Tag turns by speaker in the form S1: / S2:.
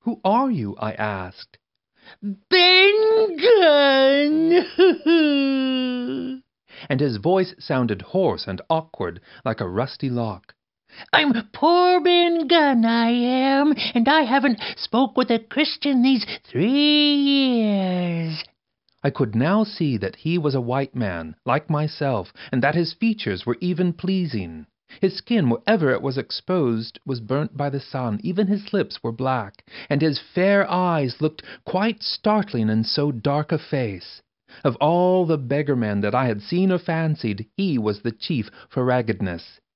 S1: "Who are you?" I asked.
S2: Ben Gunn!
S1: And his voice sounded hoarse and awkward, like a rusty lock.
S2: I'm poor Ben Gunn, I am, and I haven't spoke with a Christian these 3 years.
S1: I could now see that he was a white man, like myself, and that his features were even pleasing. His skin, wherever it was exposed, was burnt by the sun, even his lips were black, and his fair eyes looked quite startling in so dark a face. Of all the beggarmen that I had seen or fancied, he was the chief for raggedness.